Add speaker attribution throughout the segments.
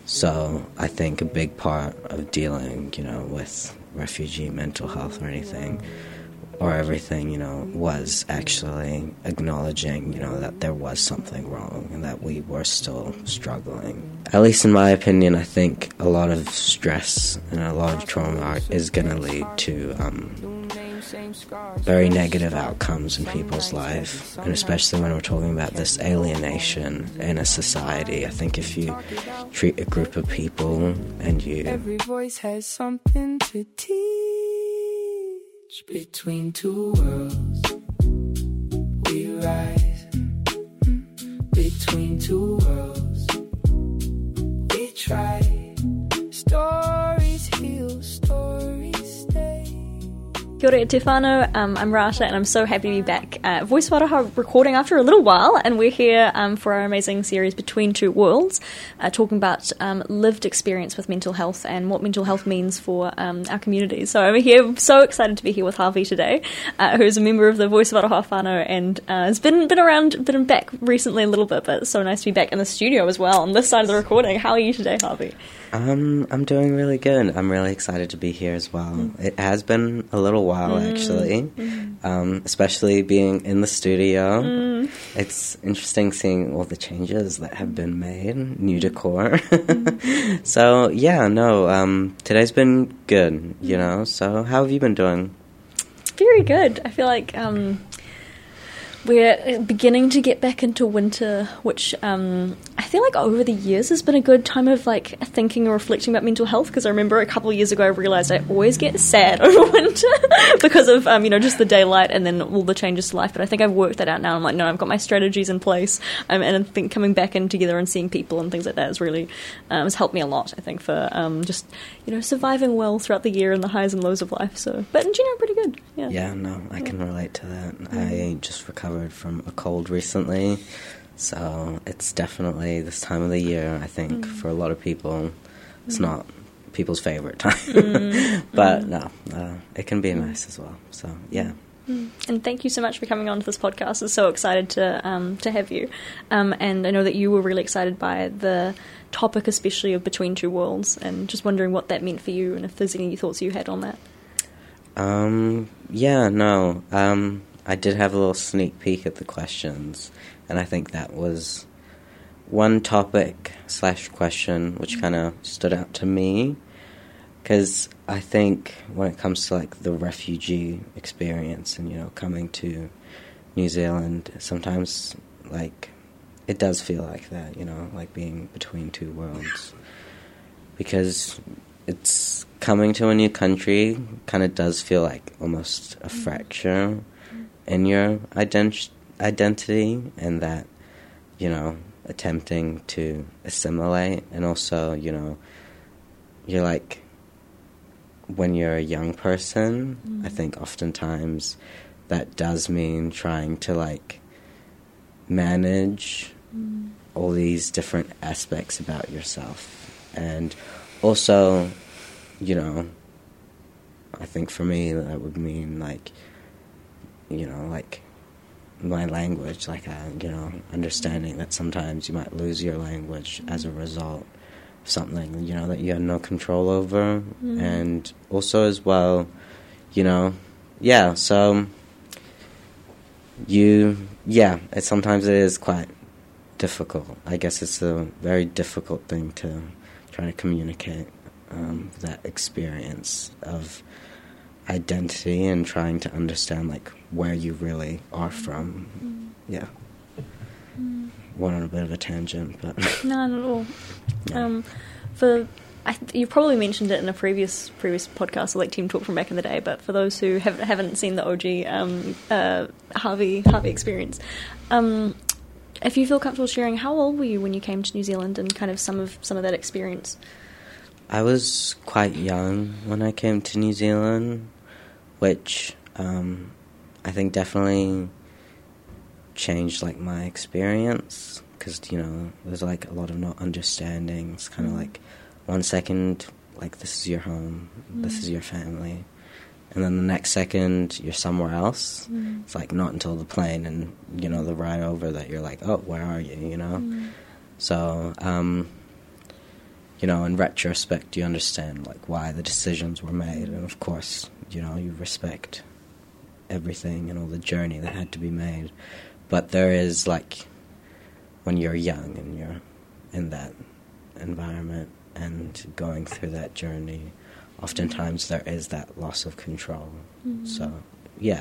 Speaker 1: So I think a big part of dealing, with refugee mental health or anything, or everything, was actually acknowledging, that there was something wrong and that we were still struggling. At least in my opinion, I think a lot of stress and a lot of trauma is going to lead to very negative outcomes in people's life, and especially when we're talking about this alienation in a society. I think if you treat a group of people and you...
Speaker 2: Every voice has something to teach. Between two worlds we rise. Between two worlds we try. Stories heal, stories stay.
Speaker 3: Kia ora e te whānau, I'm Rata and I'm so happy to be back at Voice Waraha recording after a little while, and we're here for our amazing series Between Two Worlds, talking about lived experience with mental health and what mental health means for our communities. So I'm here, so excited to be here with Harvey today, who's a member of the Voice Waraha whānau and has been back recently a little bit, but it's so nice to be back in the studio as well on this side of the recording. How are you today, Harvey?
Speaker 1: I'm doing really good. I'm really excited to be here as well. It has been a little while, actually, especially being in the studio. It's interesting seeing all the changes that have been made, new decor. So, today's been good, So, how have you been doing?
Speaker 3: Very good. I feel like... we're beginning to get back into winter, which I feel like over the years has been a good time of like thinking or reflecting about mental health, because I remember a couple of years ago I realised I always get sad over winter because of, just the daylight and then all the changes to life. But I think I've worked that out now. I'm like, no, I've got my strategies in place, and I think coming back in together and seeing people and things like that has really has helped me a lot, I think, for just, surviving well throughout the year and the highs and lows of life. So, but in general, pretty good.
Speaker 1: Yeah, no, I can relate to that. I just recovered from a cold recently, so it's definitely this time of the year, I think, for a lot of people. It's not people's favorite time, but no, it can be nice as well. So, yeah.
Speaker 3: And thank you so much for coming on to this podcast. I'm so excited to have you. And I know that you were really excited by the topic, especially of Between Two Worlds, and just wondering what that meant for you and if there's any thoughts you had on that.
Speaker 1: I did have a little sneak peek at the questions, and I think that was one topic / question which kind of stood out to me, because I think when it comes to like the refugee experience and coming to New Zealand, sometimes like it does feel like that, like being between two worlds, because it's coming to a new country kind of does feel like almost a fracture in your identity, and that, attempting to assimilate, and also, you're like, when you're a young person, I think oftentimes that does mean trying to, like, manage all these different aspects about yourself. And also, I think for me that would mean, like, like my language, like, understanding that sometimes you might lose your language as a result of something, that you had no control over. And also as well, so sometimes it is quite difficult. I guess it's a very difficult thing to try to communicate, that experience of identity and trying to understand like where you really are from. Went on a bit of a tangent, but
Speaker 3: no, not at all. You probably mentioned it in a previous podcast, like Team Talk from back in the day, but for those who haven't seen the OG Harvey experience, if you feel comfortable sharing, how old were you when you came to New Zealand and kind of some of that experience?
Speaker 1: I was quite young when I came to New Zealand, which I think definitely changed like my experience, because there's like a lot of not understanding. It's kind of like 1 second like this is your home, this is your family, and then the next second you're somewhere else. It's like not until the plane and the ride over that you're like, oh, where are you? So you know, in retrospect, you understand, like, why the decisions were made. And, of course, you know, you respect everything and all the journey that had to be made. But there is, like, when you're young and you're in that environment and going through that journey, oftentimes there is that loss of control. So, yeah.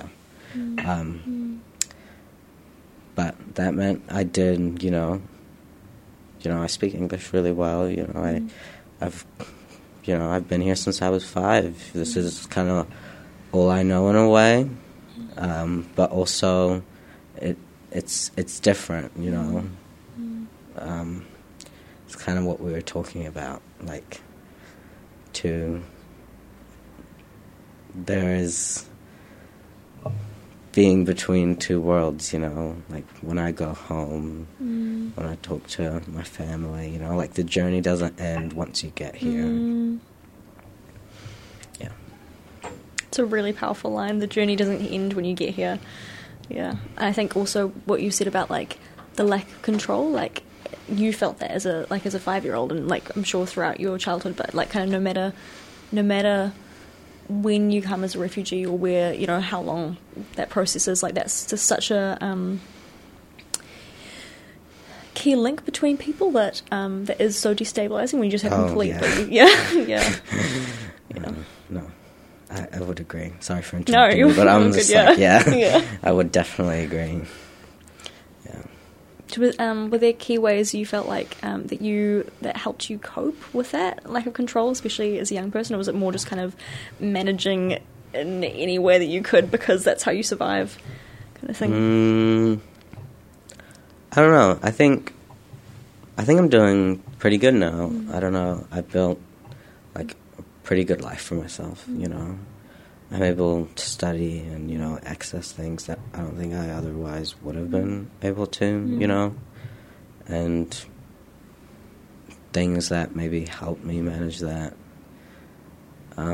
Speaker 1: But that meant I did, you know, I speak English really well. You know, I've been here since I was 5. This is kind of all I know in a way. But also, it's different. You know, it's kind of what we were talking about. Like, there is being between two worlds, you know, like when I go home, when I talk to my family, you know, like the journey doesn't end once you get here. Yeah.
Speaker 3: It's a really powerful line. The journey doesn't end when you get here. Yeah. I think also what you said about, like, the lack of control, like, you felt that as a 5-year-old, and, like, I'm sure throughout your childhood, but, like, kind of no matter when you come as a refugee or where, you know, how long that process is, like, that's just such a key link between people that that is so destabilizing when you just have completely... Yeah.
Speaker 1: No. I would agree. Sorry for interrupting you, but I'm just I would definitely agree.
Speaker 3: Were there key ways you felt like that helped you cope with that lack of control, especially as a young person, or was it more just kind of managing in any way that you could because that's how you survive, kind of thing?
Speaker 1: I don't know. I think I'm doing pretty good now. I don't know. I've built, like, a pretty good life for myself. You know, I'm able to study and, you know, access things that I don't think I otherwise would have been able to, you know, and things that maybe help me manage that. I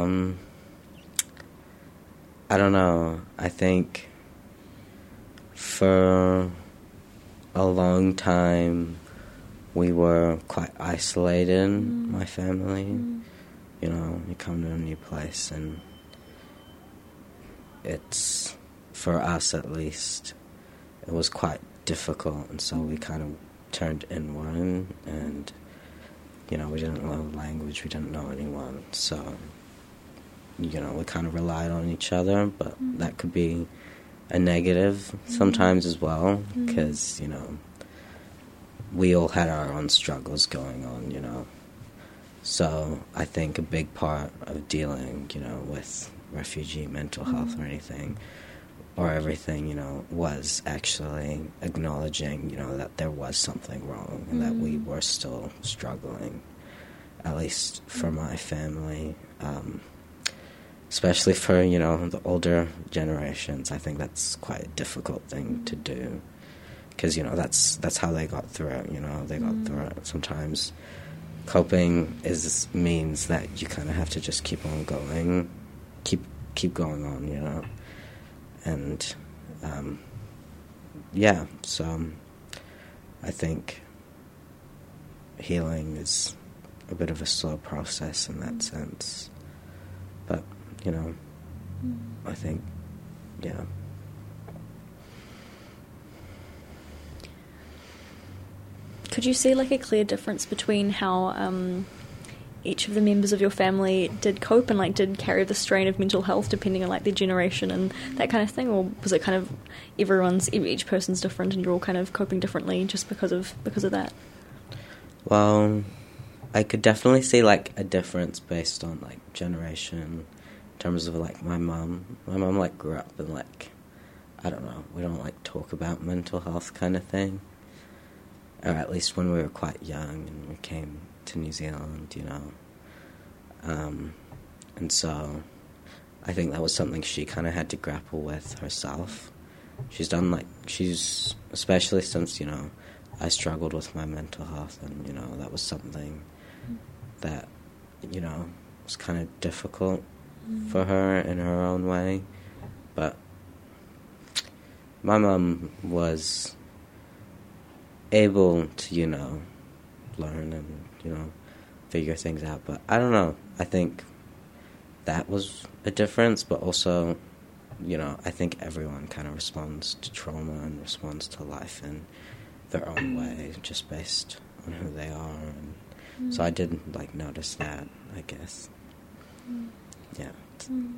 Speaker 1: don't know. I think for a long time we were quite isolated, my family. You know, you come to a new place and it's, for us at least, it was quite difficult, and so we kind of turned inward, and, you know, we didn't know the language, we didn't know anyone, so, you know, we kind of relied on each other, but that could be a negative sometimes as well, because, you know, we all had our own struggles going on, you know. So I think a big part of dealing, you know, with refugee mental health or anything, or everything, you know, was actually acknowledging, you know, that there was something wrong and that we were still struggling, at least for my family, especially for, you know, the older generations. I think that's quite a difficult thing to do because, you know, that's how they got through it, you know, they got through it. Sometimes coping means that you kind of have to just keep on going, keep going on, you know, and so I think healing is a bit of a slow process in that sense, but, you know, I think, yeah.
Speaker 3: Could you see, like, a clear difference between how each of the members of your family did cope and, like, did carry the strain of mental health depending on, like, their generation and that kind of thing, or was it kind of each person's different and you're all kind of coping differently just because of that?
Speaker 1: Well, I could definitely see, like, a difference based on, like, generation in terms of, like, my mum, like, grew up in, like, I don't know, we don't, like, talk about mental health kind of thing, or at least when we were quite young and we came to New Zealand, you know, and so I think that was something she kind of had to grapple with herself. She's especially since, you know, I struggled with my mental health, and, you know, that was something that, you know, was kind of difficult for her in her own way, but my mum was able to, you know, learn and, you know, figure things out. But I don't know. I think that was a difference, but also, I think everyone kind of responds to trauma and responds to life in their own way, just based on who they are. And so I did, notice that, I guess. Yeah.
Speaker 3: Do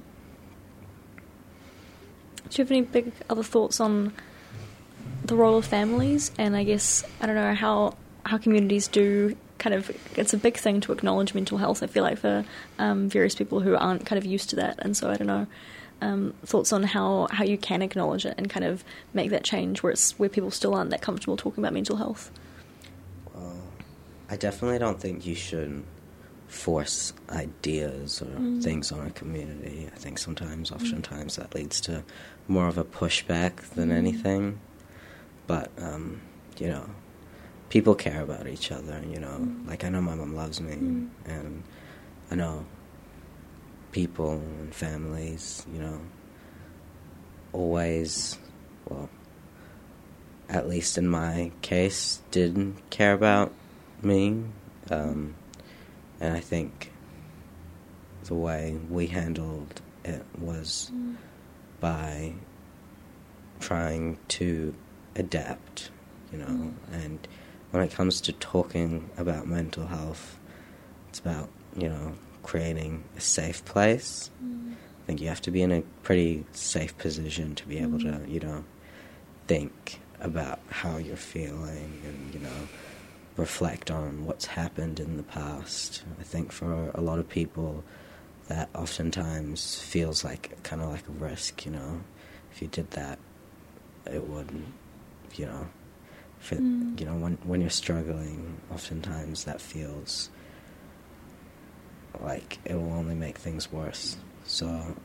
Speaker 3: you have any big other thoughts on the role of families? And I guess, I don't know, how communities do kind of, it's a big thing to acknowledge mental health, I feel like, for various people who aren't kind of used to that. And so, I don't know, thoughts on how you can acknowledge it and kind of make that change where people still aren't that comfortable talking about mental health.
Speaker 1: Well, I definitely don't think you should force ideas or things on a community. I think oftentimes that leads to more of a pushback than anything. But, people care about each other, I know my mom loves me, and I know people and families, always, well, at least in my case, did care about me, and I think the way we handled it was by trying to adapt, and when it comes to talking about mental health, it's about, creating a safe place. I think you have to be in a pretty safe position to be able to, think about how you're feeling and, reflect on what's happened in the past. I think for a lot of people, that oftentimes feels kind of like a risk, If you did that, it would, when you're struggling, oftentimes that feels like it will only make things worse. So,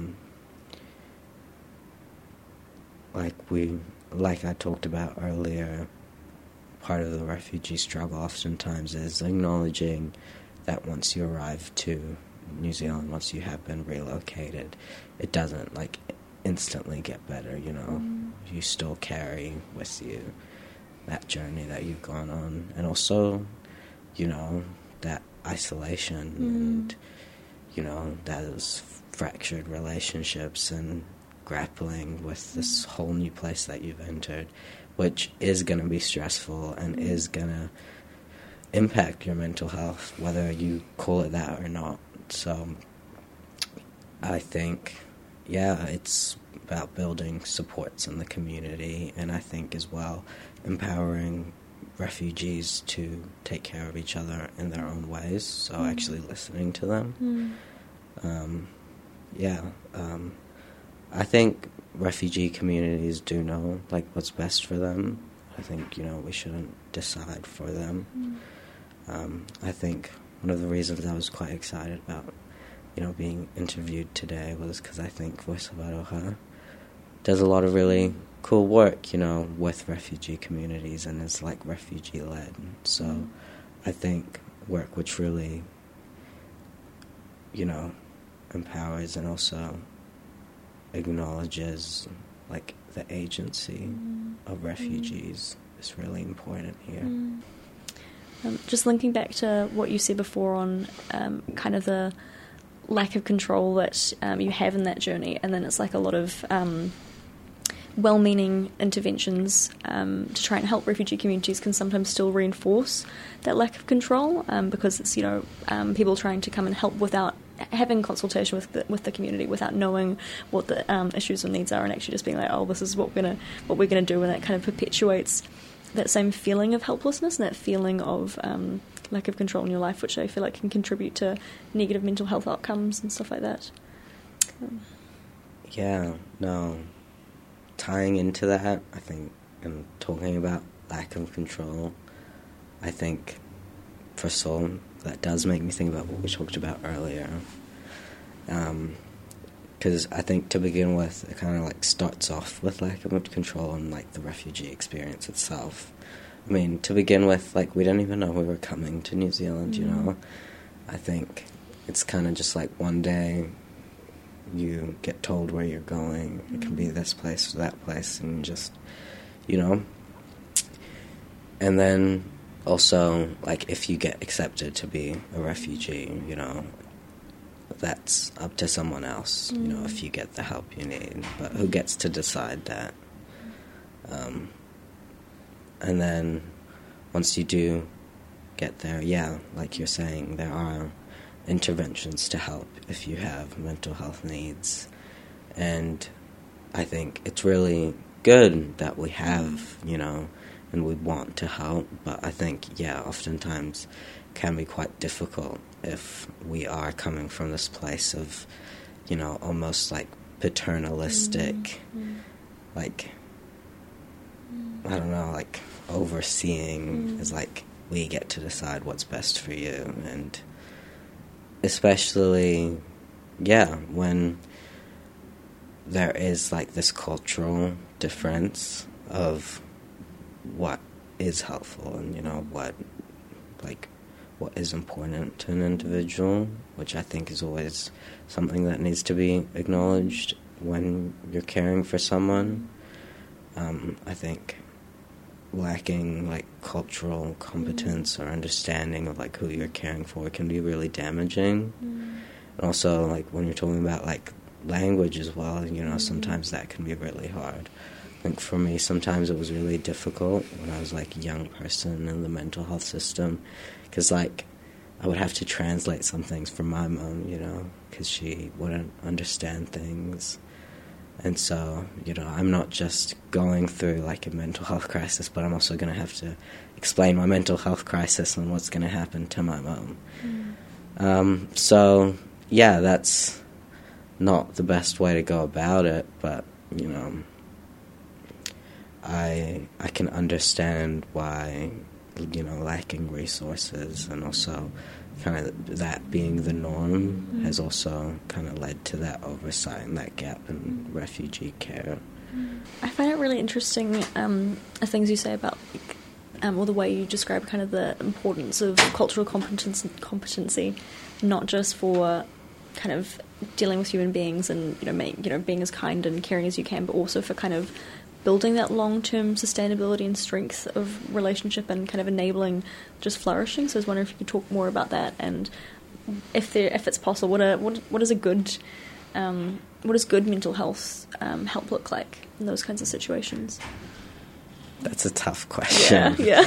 Speaker 1: like I talked about earlier, part of the refugee struggle oftentimes is acknowledging that once you arrive to New Zealand, once you have been relocated, it doesn't, instantly get better, You still carry with you that journey that you've gone on, and also, that isolation and, those fractured relationships and grappling with this whole new place that you've entered, which is going to be stressful and is going to impact your mental health, whether you call it that or not. So I think, it's about building supports in the community, and I think as well empowering refugees to take care of each other in their own ways, so actually listening to them. I think refugee communities do know, what's best for them. I think, we shouldn't decide for them. I think one of the reasons I was quite excited about, being interviewed today was because I think Voice of Aroha does a lot of really cool work, with refugee communities and is, refugee-led. So I think work which really, empowers and also acknowledges, the agency of refugees is really important here.
Speaker 3: Just linking back to what you said before on kind of the lack of control that you have in that journey, and then it's a lot of well-meaning interventions to try and help refugee communities can sometimes still reinforce that lack of control, because it's people trying to come and help without having consultation with the community, without knowing what the issues and needs are, and actually just being this is what we're gonna do, and that kind of perpetuates that same feeling of helplessness and that feeling of lack of control in your life, which I feel like can contribute to negative mental health outcomes and stuff like that.
Speaker 1: Tying into that, I think, and talking about lack of control, I think for some that does make me think about what we talked about earlier. Because I think to begin with, it kind of starts off with lack of control and the refugee experience itself. I mean, to begin with, we didn't even know we were coming to New Zealand, I think it's kind of just one day you get told where you're going. It can be this place or that place, and just, and then also, like, if you get accepted to be a refugee, that's up to someone else, if you get the help you need. But who gets to decide that? And then once you do get there, like you're saying, there are interventions to help if you have mental health needs. And I think it's really good that we have, and we want to help, but I think, oftentimes can be quite difficult if we are coming from this place of, almost like paternalistic, like, I don't know, like overseeing is like, we get to decide what's best for you. And especially, when there is like this cultural difference of what is helpful and, what is important to an individual, which I think is always something that needs to be acknowledged when you're caring for someone. I think lacking like cultural competence or understanding of like who you're caring for can be really damaging. And also, like, when you're talking about like language as well, sometimes that can be really hard. I think for me, sometimes it was really difficult when I was like a young person in the mental health system, because like I would have to translate some things for my mom, because she wouldn't understand things. And so, I'm not just going through like a mental health crisis, but I'm also going to have to explain my mental health crisis and what's going to happen to my mom. So, that's not the best way to go about it, but, I can understand why, lacking resources and also kind of that being the norm has also kind of led to that oversight and that gap in refugee care.
Speaker 3: I find it really interesting, the things you say about, or the way you describe kind of the importance of cultural competency, not just for kind of dealing with human beings and, being as kind and caring as you can, but also for kind of building that long-term sustainability and strength of relationship and kind of enabling just flourishing. So I was wondering if you could talk more about that, and if it's possible, what does good mental health help look like in those kinds of situations?
Speaker 1: That's a tough question.
Speaker 3: Yeah.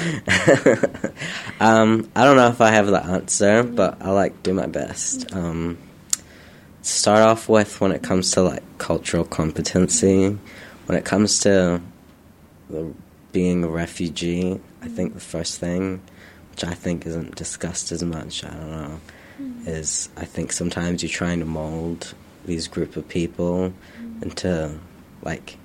Speaker 1: I don't know if I have the answer, but I like do my best. Start off with, when it comes to like cultural competency, when it comes to being a refugee, I think the first thing, which I think isn't discussed as much, I don't know, is I think sometimes you're trying to mold these group of people into, like,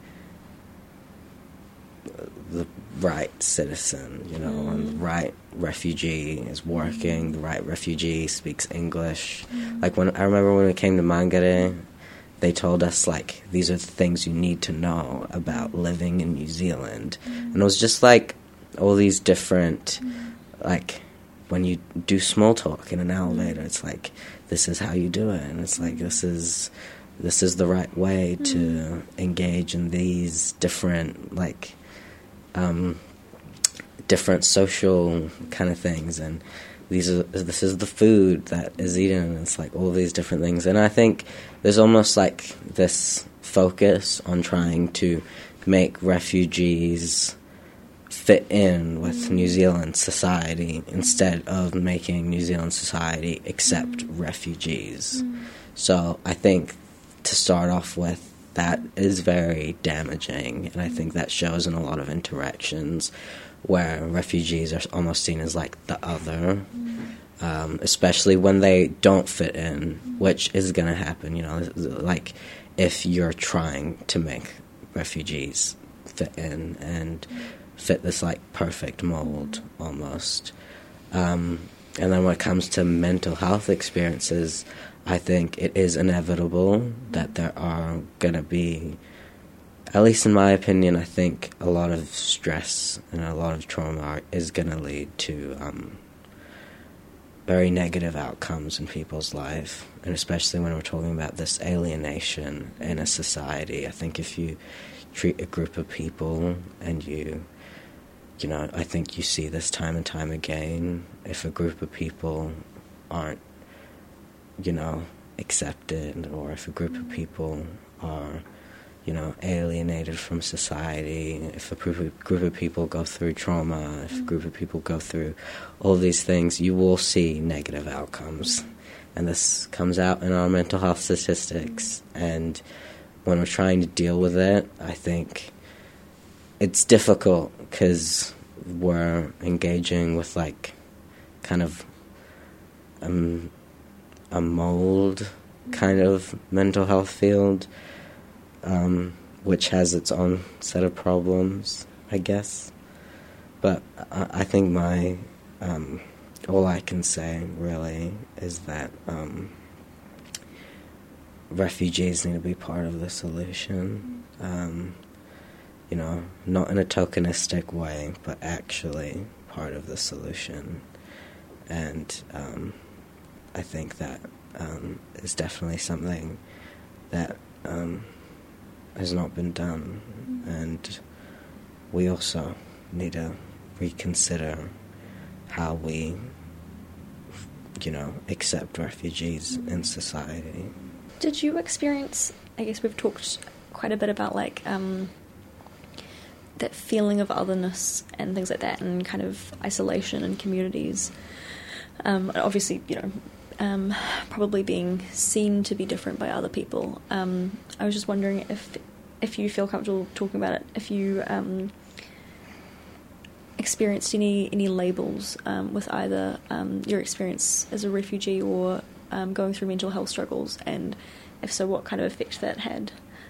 Speaker 1: the right citizen, and the right refugee is working, the right refugee speaks English. Like, I remember when we came to Mangere, they told us, like, these are the things you need to know about living in New Zealand. And it was just, like, all these different, like, when you do small talk in an elevator, it's like, this is how you do it. And it's like, this is the right way to engage in these different, like, different social kind of things. And this is the food that is eaten, and it's like all these different things. And I think there's almost like this focus on trying to make refugees fit in with New Zealand society instead of making New Zealand society accept refugees. So I think to start off with, that is very damaging, and I think that shows in a lot of interactions where refugees are almost seen as like the other, especially when they don't fit in, which is going to happen, like if you're trying to make refugees fit in and fit this like perfect mold almost. And then when it comes to mental health experiences, I think it is inevitable that there are going to be, at least in my opinion, I think a lot of stress and a lot of trauma is going to lead to very negative outcomes in people's life. And especially when we're talking about this alienation in a society, I think if you treat a group of people and you I think you see this time and time again. If a group of people aren't, accepted, or if a group of people are, alienated from society, if a group of people go through trauma, if a group of people go through all these things, you will see negative outcomes. And this comes out in our mental health statistics. And when we're trying to deal with it, I think it's difficult because we're engaging with, kind of a mold kind of mental health field, which has its own set of problems, I guess. But I think all I can say, really, is that refugees need to be part of the solution. Not in a tokenistic way, but actually part of the solution. And I think that is definitely something that has not been done. And we also need to reconsider how we, accept refugees in society.
Speaker 3: Did you experience, I guess we've talked quite a bit about that feeling of otherness and things like that, and kind of isolation in communities, obviously, probably being seen to be different by other people. I was just wondering if you feel comfortable talking about it, if you experienced any labels with either your experience as a refugee or going through mental health struggles, and if so, what kind of effect that had.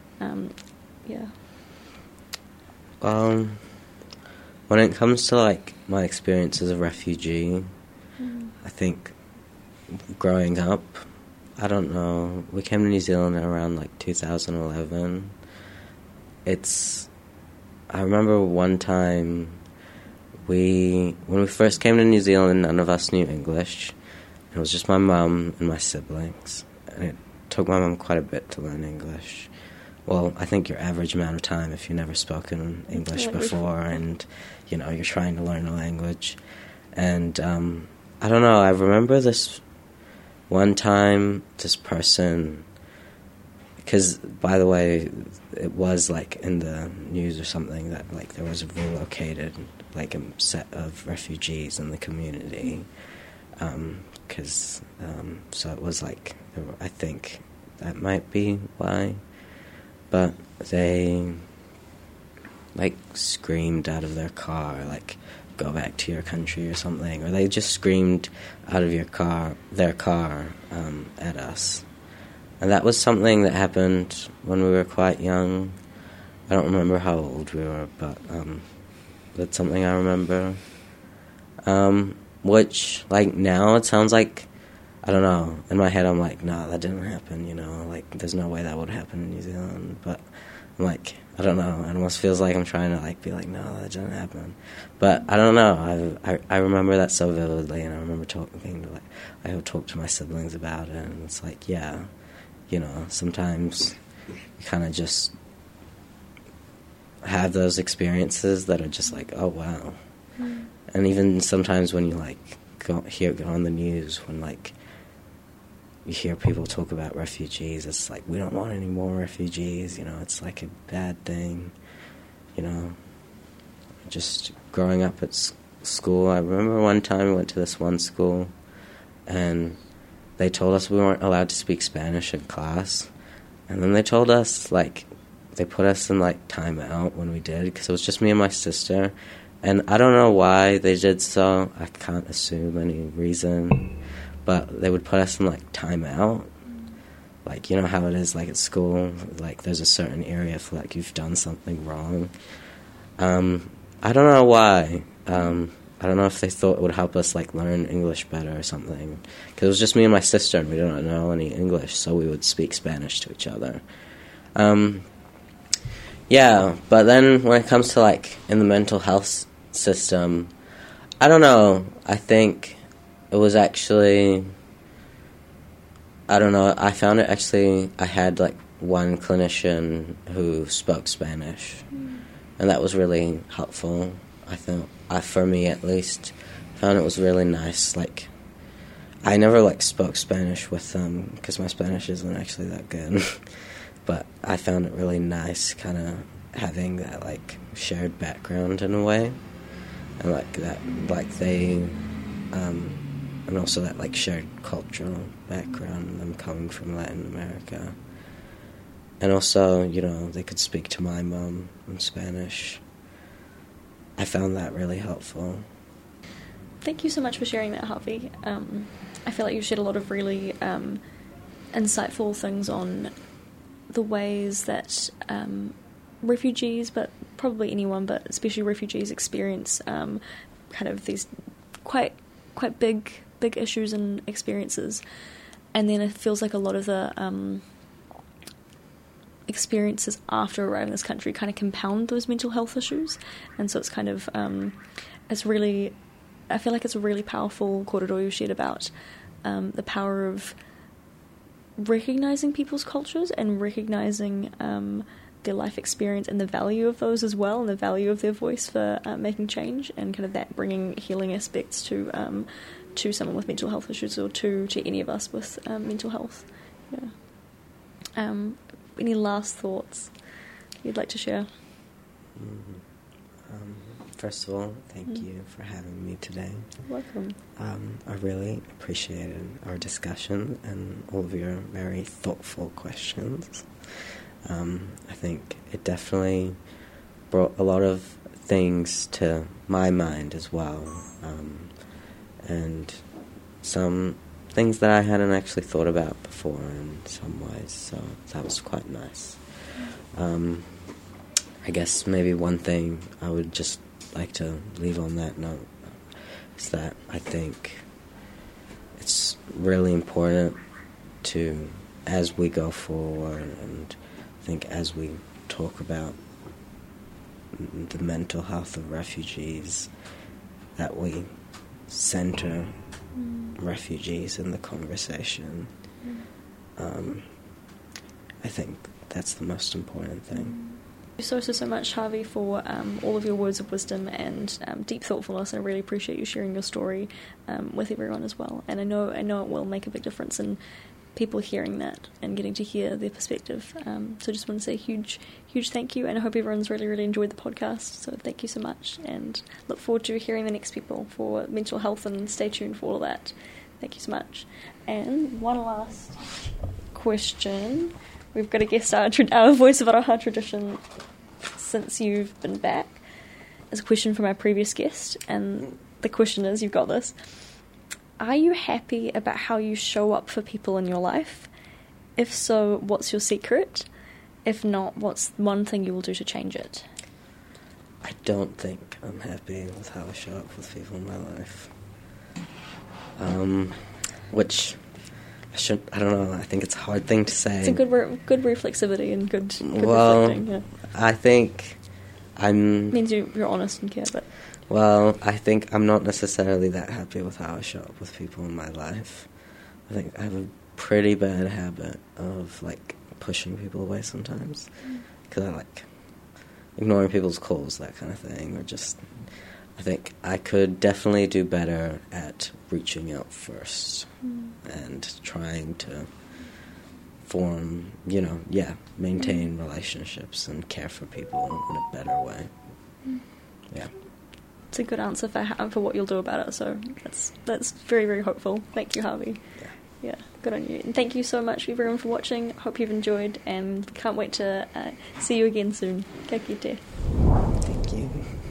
Speaker 1: When it comes to my experience as a refugee, I think growing up, I don't know, we came to New Zealand around 2011. I remember one time when we first came to New Zealand, none of us knew English. It was just my mum and my siblings, and it took my mum quite a bit to learn English. Well, I think your average amount of time if you've never spoken English before and, you're trying to learn a language. And I don't know, I remember this one time, this person, because, by the way, it was, in the news or something that, there was relocated, a set of refugees in the community. So it was, I think that might be why. But they, screamed out of their car, go back to your country or something. Or they just screamed out of their car, at us. And that was something that happened when we were quite young. I don't remember how old we were, but that's something I remember. Which, now it sounds like, I don't know, in my head I'm no, that didn't happen, there's no way that would happen in New Zealand. But I'm I don't know, it almost feels like I'm trying to be no, that didn't happen. But I don't know, I remember that so vividly, and I remember I would talk to my siblings about it, and it's yeah, sometimes you kind of just have those experiences that are just oh wow. And even sometimes when you go on the news, when you hear people talk about refugees, it's we don't want any more refugees, it's a bad thing, Just growing up at school, I remember one time we went to this one school, and they told us we weren't allowed to speak Spanish in class, and then they told us, they put us in, time out when we did, because it was just me and my sister, and I don't know why they did so. I can't assume any reason, but they would put us in, time out. You know how it is, at school, there's a certain area for, you've done something wrong. I don't know why. I don't know if they thought it would help us, learn English better or something. Because it was just me and my sister, and we didn't know any English, so we would speak Spanish to each other. Yeah, but then when it comes to, in the mental health system, I don't know. I think it was actually, I don't know, I found it actually, I had, one clinician who spoke Spanish, and that was really helpful, I for me at least, found it was really nice. Like, I never spoke Spanish with them because my Spanish isn't actually that good. But I found it really nice, kind of having that shared background in a way, and they, and also that shared cultural background. Them coming from Latin America, and also they could speak to my mom in Spanish. I found that really helpful.
Speaker 3: Thank you so much for sharing that, Harvey. I feel like you've shared a lot of really insightful things on the ways that refugees, but probably anyone, but especially refugees, experience kind of these quite big issues and experiences. And then it feels like a lot of the experiences after arriving in this country kind of compound those mental health issues. And so it's kind of it's really, I feel like it's a really powerful kōrero you shared about the power of recognising people's cultures and recognising their life experience and the value of those as well, and the value of their voice for making change, and kind of that bringing healing aspects to someone with mental health issues, or to any of us with mental health. Yeah. Any last thoughts you'd like to share?
Speaker 1: First of all, thank you for having me today.
Speaker 3: You're welcome.
Speaker 1: I really appreciated our discussion and all of your very thoughtful questions. I think it definitely brought a lot of things to my mind as well, and some things that I hadn't actually thought about before in some ways, so that was quite nice. I guess maybe one thing I would just like to leave on that note is that I think it's really important to, as we go forward, and I think as we talk about the mental health of refugees, that we center refugees in the conversation. I think that's the most important thing.
Speaker 3: Thank you so much, Harvey, for all of your words of wisdom and deep thoughtfulness. I really appreciate you sharing your story with everyone as well. And I know it will make a big difference in people hearing that and getting to hear their perspective. So I just want to say a huge thank you, and I hope everyone's really, really enjoyed the podcast. So thank you so much, and look forward to hearing the next people for mental health, and stay tuned for all of that. Thank you so much. And one last question. We've got to guess our Voice of Aroha tradition since you've been back. It's a question from our previous guest, and the question is, you've got this. Are you happy about how you show up for people in your life? If so, what's your secret? If not, what's one thing you will do to change it?
Speaker 1: I don't think I'm happy with how I show up with people in my life. Which I don't know, I think it's a hard thing to say.
Speaker 3: It's a good reflexivity and good reflecting. Yeah.
Speaker 1: I think
Speaker 3: means you're honest and care, but...
Speaker 1: Well, I think I'm not necessarily that happy with how I show up with people in my life. I think I have a pretty bad habit of, pushing people away sometimes. Because I ignoring people's calls, that kind of thing. Or just, I think I could definitely do better at reaching out first. And trying to form, maintain relationships and care for people in a better way. Yeah.
Speaker 3: It's a good answer for what you'll do about it, so that's very, very hopeful. Thank you, Harvey. Yeah, good on you. And thank you so much, everyone, for watching. Hope you've enjoyed, and can't wait to see you again soon. Kia kite.
Speaker 1: Thank you.